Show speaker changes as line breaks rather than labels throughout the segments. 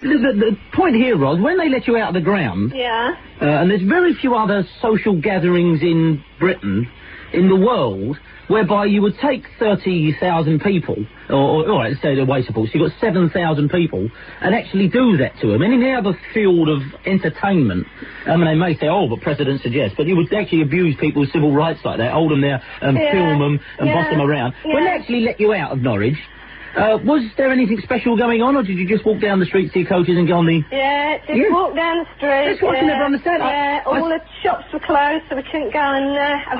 the point here, Ros, when they let you out of the ground...
Yeah.
And there's very few other social gatherings in Britain, in the world, whereby you would take 30,000 people, or let's say the way support, so you've got 7,000 people, and actually do that to them. And in any other field of entertainment, I mean, they may say, oh, but precedent suggests, but you would actually abuse people's civil rights like that, hold them there and film them and boss them around. Yeah. When they actually let you out of Norwich, was there anything special going on, or did you just walk down the street, see coaches and go on the...
Yeah, walk down the street.
That's what I can never understand.
All the shops were closed, so we couldn't go and...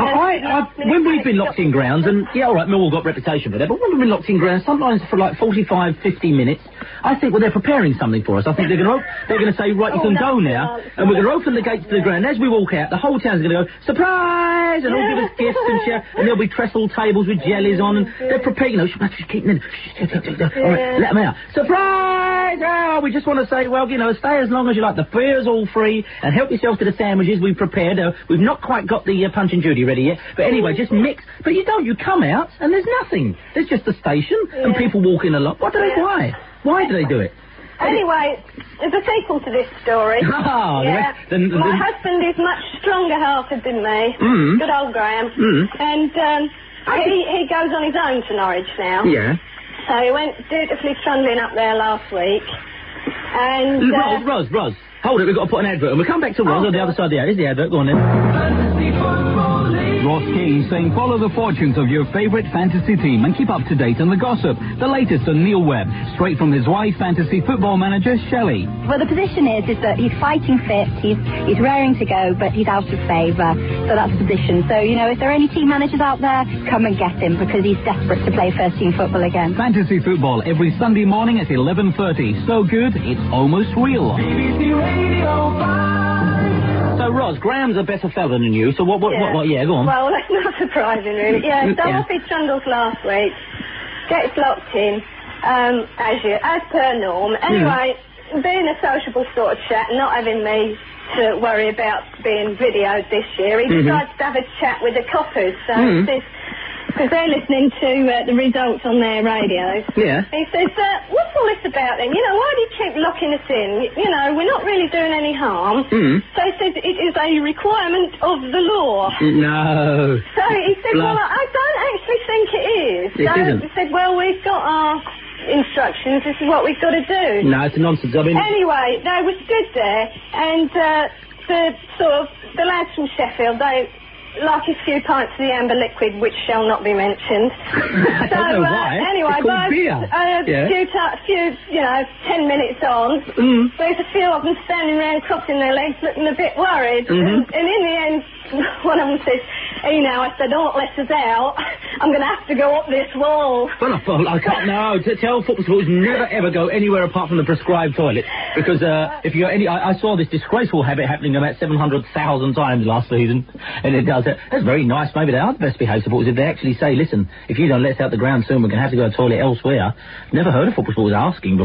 when we've been locked in grounds, and, all right, Millwall got reputation for that, but when we've been locked in grounds, sometimes for like 45, 50 minutes, I think, well, they're preparing something for us. I think they're going to say, right, you can go now, and we're going to open the gates to the ground. As we walk out, the whole town's going to go, surprise, and all give us gifts and share, and there'll be trestle tables with jellies on, and they're prepared, just keep them in. All right, let them out. Surprise! Oh, we just want to say, well, stay as long as you like. The beer's all free, and help yourself to the sandwiches we've prepared. We've not quite got the Punch and Judy ready yet, but anyway, just mix. But you don't. You come out, and there's nothing. There's just a station, and people walking along. Why? Why do they do it?
Anyway, there's a sequel to this story.
Oh,
yeah. My husband is much stronger-hearted than me. Good old Graham. And he goes on his own to Norwich now.
Yeah.
So he went dutifully trundling up there last week, and...
Ros, hold it, we've got to put an advert on. We'll come back to Ros on the other side of the ad. Here's the advert, go on then. Ross King saying follow the fortunes of your favourite fantasy team and keep up to date on the gossip. The latest on Neil Webb, straight from his wife, fantasy football manager, Shelley.
Well, the position is that he's fighting fit, he's raring to go, but he's out of favour. So that's the position. So, if there are any team managers out there, come and get him, because he's desperate to play first-team football again.
Fantasy football every Sunday morning at 11:30. So good, it's almost real. BBC Radio 5.
So, Ros, Graham's a better fella than you, so what, go on.
Well, that's not surprising, really. So off his trundles last week, gets locked in, as per norm. Anyway, being a sociable sort of chat, not having me to worry about being videoed this year, he decides to have a chat with the coppers, because they're listening to the results on their radios.
Yeah.
He says, what's all this about then? Why do you keep locking us in? We're not really doing any harm. So he says it is a requirement of the law.
No.
So he said, well, I don't actually think it is. He said, well, we've got our instructions, this is what we've got to do.
No, it's nonsense.
Anyway, they were stood there, and the lads from Sheffield, they... like a few pints of the amber liquid, which shall not be mentioned.
I don't know why.
Anyway,
it's called beer.
A few, 10 minutes on, there's a few of them standing around crossing their legs, looking a bit worried. And in the end, one of them says, I said, don't let us out. I'm going to have to go up this wall.
Well, I can't, no. Tell football supporters never ever go anywhere apart from the prescribed toilet. Because if you go I saw this disgraceful habit happening about 700,000 times last season. And it does. That's very nice. Maybe they are the best behaved supporters if they actually say, listen, if you don't let us out the ground soon, we're going to have to go to the toilet elsewhere. Never heard of football supporters asking before.